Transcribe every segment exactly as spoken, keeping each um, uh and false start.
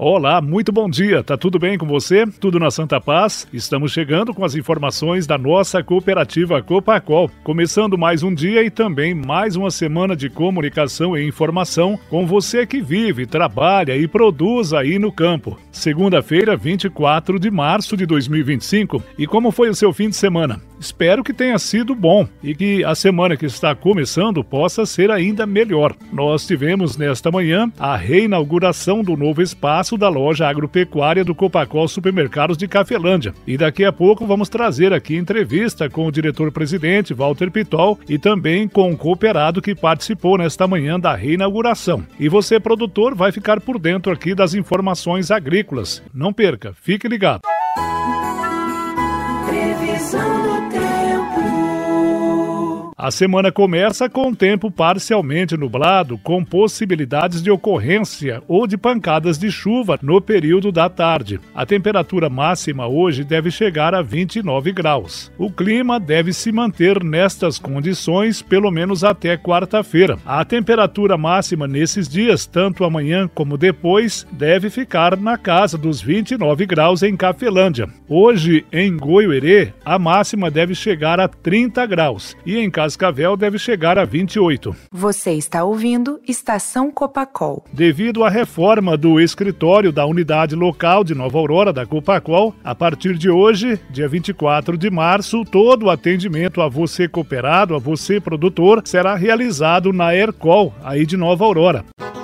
Olá, muito bom dia. Tá tudo bem com você? Tudo na Santa Paz? Estamos chegando com as informações da nossa cooperativa Copacol. Começando mais um dia e também mais uma semana de comunicação e informação com você que vive, trabalha e produz aí no campo. Segunda-feira, vinte e quatro de março de dois mil e vinte e cinco. E como foi o seu fim de semana? Espero que tenha sido bom e que a semana que está começando possa ser ainda melhor. Nós tivemos nesta manhã a reinauguração do novo espaço da loja agropecuária do Copacol Supermercados de Cafelândia. E daqui a pouco vamos trazer aqui entrevista com o diretor-presidente Walter Pitol e também com o cooperado que participou nesta manhã da reinauguração. E você, produtor, vai ficar por dentro aqui das informações agrícolas. Não perca, fique ligado. Previsão do tempo. A semana começa com tempo parcialmente nublado, com possibilidades de ocorrência ou de pancadas de chuva no período da tarde. A temperatura máxima hoje deve chegar a vinte e nove graus. O clima deve se manter nestas condições pelo menos até quarta-feira. A temperatura máxima nesses dias, tanto amanhã como depois, deve ficar na casa dos vinte e nove graus em Cafelândia. Hoje, em Goiuerê, a máxima deve chegar a trinta graus e em Cascavel deve chegar a vinte e oito. Você está ouvindo Estação Copacol. Devido à reforma do escritório da unidade local de Nova Aurora da Copacol, a partir de hoje, dia vinte e quatro de março, todo o atendimento a você cooperado, a você produtor, será realizado na Ercol, aí de Nova Aurora.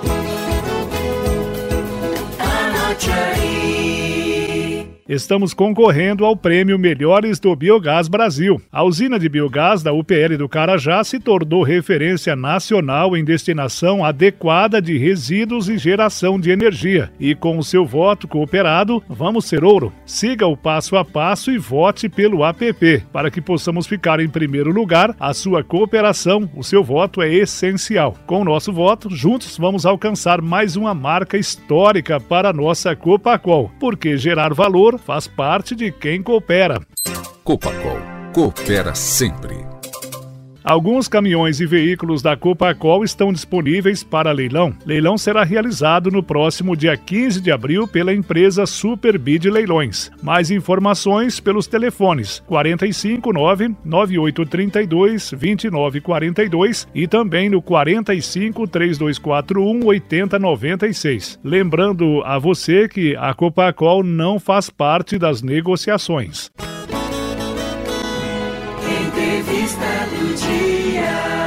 Anote aí. Estamos concorrendo ao prêmio Melhores do Biogás Brasil. A usina de biogás da U P L do Carajá se tornou referência nacional em destinação adequada de resíduos e geração de energia. E com o seu voto cooperado, vamos ser ouro. Siga o passo a passo e vote pelo app. Para que possamos ficar em primeiro lugar, a sua cooperação, o seu voto é essencial. Com o nosso voto, juntos vamos alcançar mais uma marca histórica para a nossa Copacol, porque gerar valor faz parte de quem coopera. Copacol, coopera sempre. Alguns caminhões e veículos da Copacol estão disponíveis para leilão. Leilão será realizado no próximo dia quinze de abril pela empresa Superbid Leilões. Mais informações pelos telefones quarenta e cinco, nove nove oito três dois, dois nove quatro dois e também no quarenta e cinco, três dois quatro um, oito zero nove seis. Lembrando a você que a Copacol não faz parte das negociações. Entrevista do dia.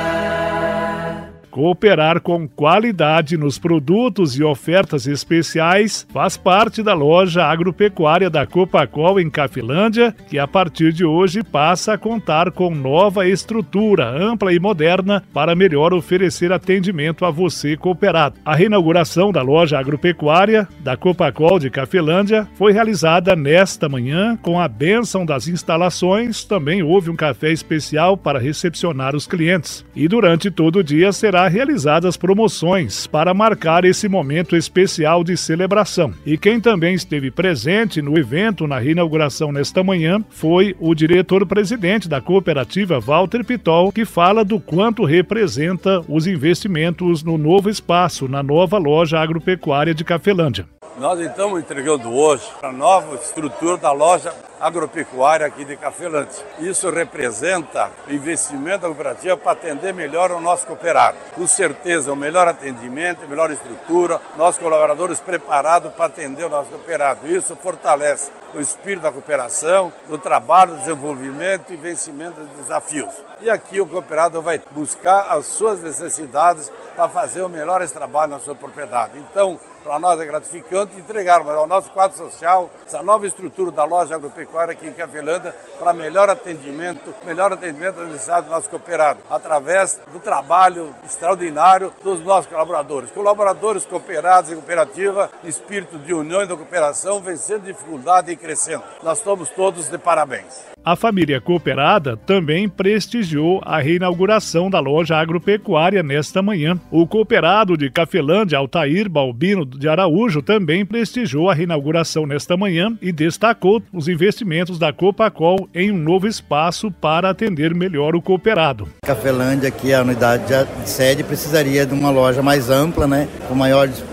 Cooperar com qualidade nos produtos e ofertas especiais faz parte da loja agropecuária da Copacol em Cafelândia, que a partir de hoje passa a contar com nova estrutura ampla e moderna para melhor oferecer atendimento a você cooperado. A reinauguração da loja agropecuária da Copacol de Cafelândia foi realizada nesta manhã com a bênção das instalações. Também houve um café especial para recepcionar os clientes. E durante todo o dia será realizadas promoções para marcar esse momento especial de celebração. E quem também esteve presente no evento na reinauguração nesta manhã foi o diretor-presidente da cooperativa, Walter Pitol, que fala do quanto representa os investimentos no novo espaço, na nova loja agropecuária de Cafelândia. Nós estamos entregando hoje a nova estrutura da loja agropecuária aqui de Cafelândia. Isso representa o investimento da cooperativa para atender melhor o nosso cooperado. Com certeza, o melhor atendimento, a melhor estrutura, nossos colaboradores preparados para atender o nosso cooperado. Isso fortalece o espírito da cooperação, do trabalho, do desenvolvimento e vencimento de desafios. E aqui o cooperado vai buscar as suas necessidades para fazer o melhor trabalho na sua propriedade. Então, para nós é gratificante entregarmos ao nosso quadro social essa nova estrutura da loja agropecuária aqui em Cafelândia para melhor atendimento, melhor atendimento às necessidades do nosso cooperado, através do trabalho extraordinário dos nossos colaboradores. Colaboradores cooperados e cooperativa, espírito de união e da cooperação, vencendo dificuldade e crescendo. Nós estamos todos de parabéns. A família cooperada também prestigiou a reinauguração da loja agropecuária nesta manhã. O cooperado de Cafelândia, Altair Balbino de Araújo, também prestigiou a reinauguração nesta manhã e destacou os investimentos da Copacol em um novo espaço para atender melhor o cooperado. Cafelândia, aqui a unidade de sede, precisaria de uma loja mais ampla, né, com maior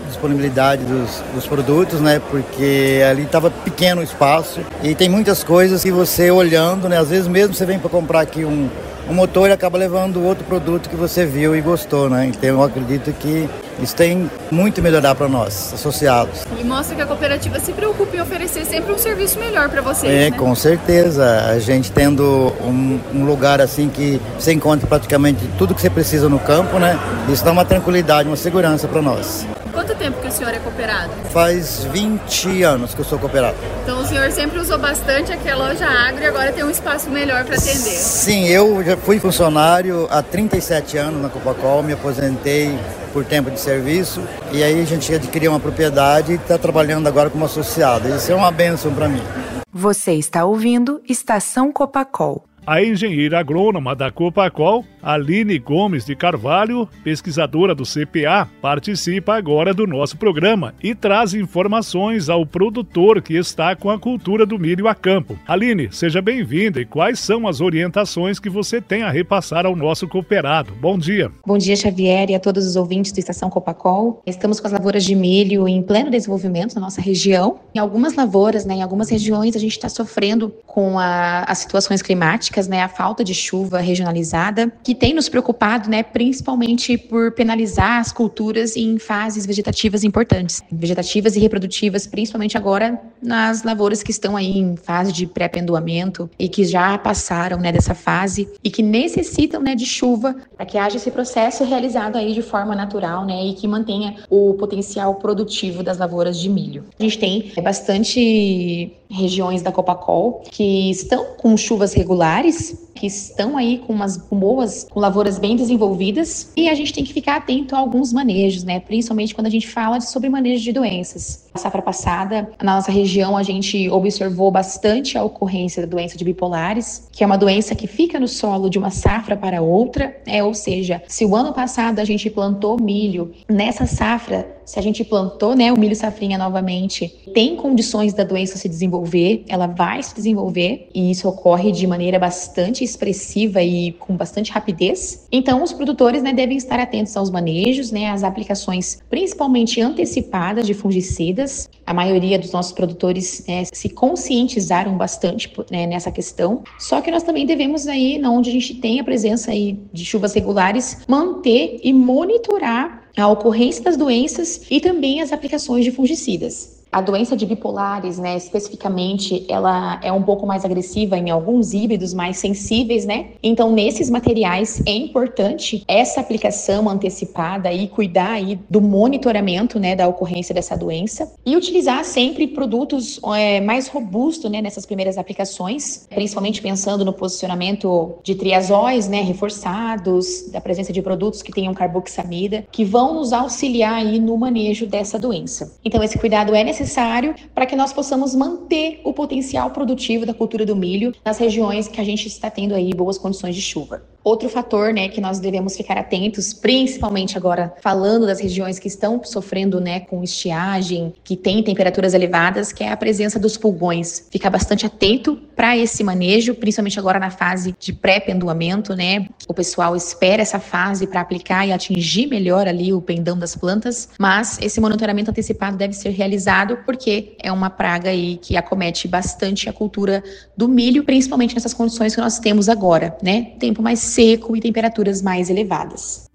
disponibilidade dos, dos produtos, né? Porque ali estava pequeno o espaço e tem muitas coisas que você olhando, né? Às vezes mesmo você vem para comprar aqui um, um motor e acaba levando outro produto que você viu e gostou, né? Então eu acredito que isso tem muito a melhorar para nós, associados. E mostra que a cooperativa se preocupa em oferecer sempre um serviço melhor para vocês, É, né? Com certeza. A gente tendo um, um lugar assim que você encontra praticamente tudo que você precisa no campo, né? Isso dá uma tranquilidade, uma segurança para nós. Quanto tempo que o senhor é cooperado? Faz vinte anos que eu sou cooperado. Então o senhor sempre usou bastante aqui a loja agro e agora tem um espaço melhor para atender. Sim, eu já fui funcionário há trinta e sete anos na Copacol, me aposentei por tempo de serviço e aí a gente adquiriu uma propriedade e está trabalhando agora como associado. Isso é uma bênção para mim. Você está ouvindo Estação Copacol. A engenheira agrônoma da Copacol, Aline Gomes de Carvalho, pesquisadora do C P A, participa agora do nosso programa e traz informações ao produtor que está com a cultura do milho a campo. Aline, seja bem-vinda e quais são as orientações que você tem a repassar ao nosso cooperado? Bom dia. Bom dia, Xavier, e a todos os ouvintes do Estação Copacol. Estamos com as lavouras de milho em pleno desenvolvimento na nossa região. Em algumas lavouras, né, em algumas regiões, a gente está sofrendo com a, as situações climáticas, né, a falta de chuva regionalizada, que tem nos preocupado, né, principalmente por penalizar as culturas em fases vegetativas importantes, vegetativas e reprodutivas, principalmente agora nas lavouras que estão aí em fase de pré-pendoamento e que já passaram, né, dessa fase e que necessitam, né, de chuva para que haja esse processo realizado aí de forma natural, né, e que mantenha o potencial produtivo das lavouras de milho. A gente tem bastante regiões da Copacol que estão com chuvas regulares, que estão aí com umas boas, com lavouras bem desenvolvidas, e a gente tem que ficar atento a alguns manejos, né? Principalmente quando a gente fala sobre manejo de doenças. Na safra passada, na nossa região, a gente observou bastante a ocorrência da doença de bipolares, que é uma doença que fica no solo de uma safra para outra, né? Ou seja, se o ano passado a gente plantou milho, nessa safra, se a gente plantou, né, o milho safrinha novamente, tem condições da doença se desenvolver, ela vai se desenvolver, e isso ocorre de maneira bastante expressiva e com bastante rapidez. Então, os produtores, né, devem estar atentos aos manejos, né, às aplicações principalmente antecipadas de fungicidas. A maioria dos nossos produtores, né, se conscientizaram bastante, né, nessa questão. Só que nós também devemos aí, onde a gente tem a presença aí de chuvas regulares, manter e monitorar a ocorrência das doenças e também as aplicações de fungicidas. A doença de bipolares, né, especificamente, ela é um pouco mais agressiva em alguns híbridos mais sensíveis, né? Então, nesses materiais é importante essa aplicação antecipada e cuidar aí do monitoramento, né, da ocorrência dessa doença e utilizar sempre produtos é, mais robustos, né, nessas primeiras aplicações, principalmente pensando no posicionamento de triazóis, né, reforçados, da presença de produtos que tenham carboxamida, que vão nos auxiliar aí no manejo dessa doença. Então, esse cuidado é necessário necessário para que nós possamos manter o potencial produtivo da cultura do milho nas regiões que a gente está tendo aí boas condições de chuva. Outro fator, né, que nós devemos ficar atentos, principalmente agora falando das regiões que estão sofrendo, né, com estiagem, que tem temperaturas elevadas, que é a presença dos pulgões. Ficar bastante atento para esse manejo, principalmente agora na fase de pré-pendoamento, né? O pessoal espera essa fase para aplicar e atingir melhor ali o pendão das plantas, mas esse monitoramento antecipado deve ser realizado porque é uma praga aí que acomete bastante a cultura do milho, principalmente nessas condições que nós temos agora, né? Tempo mais seco e temperaturas mais elevadas.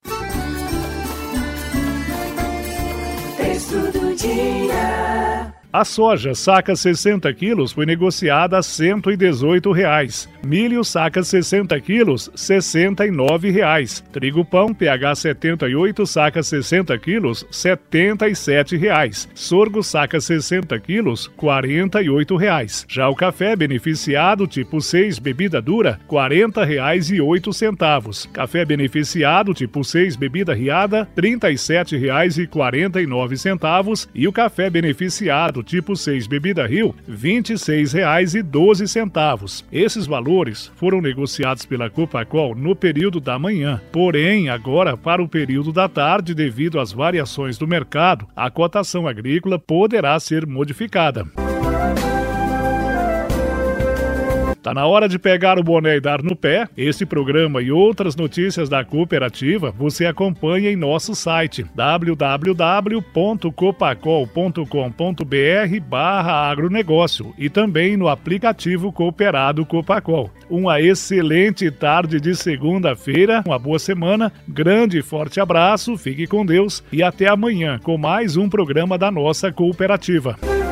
Texto do dia. A soja saca sessenta quilos foi negociada a cento e dezoito reais. Milho saca sessenta quilos, sessenta e nove reais. Trigo pão P H setenta e oito saca sessenta quilos, setenta e sete reais. Sorgo saca sessenta quilos, quarenta e oito reais. Já o café beneficiado tipo seis bebida dura, quarenta reais e oito centavos. Café beneficiado tipo seis bebida riada, trinta e sete reais e quarenta e nove centavos. E o café beneficiado tipo seis bebida Rio, vinte e seis reais e doze centavos. Esses valores foram negociados pela Copacol no período da manhã. Porém, agora para o período da tarde, devido às variações do mercado, a cotação agrícola poderá ser modificada. Tá na hora de pegar o boné e dar no pé. Esse programa e outras notícias da cooperativa você acompanha em nosso site w w w ponto copacol ponto com ponto b r barra agronegócio e também no aplicativo Cooperado Copacol. Uma excelente tarde de segunda-feira, uma boa semana, grande e forte abraço, fique com Deus e até amanhã com mais um programa da nossa cooperativa.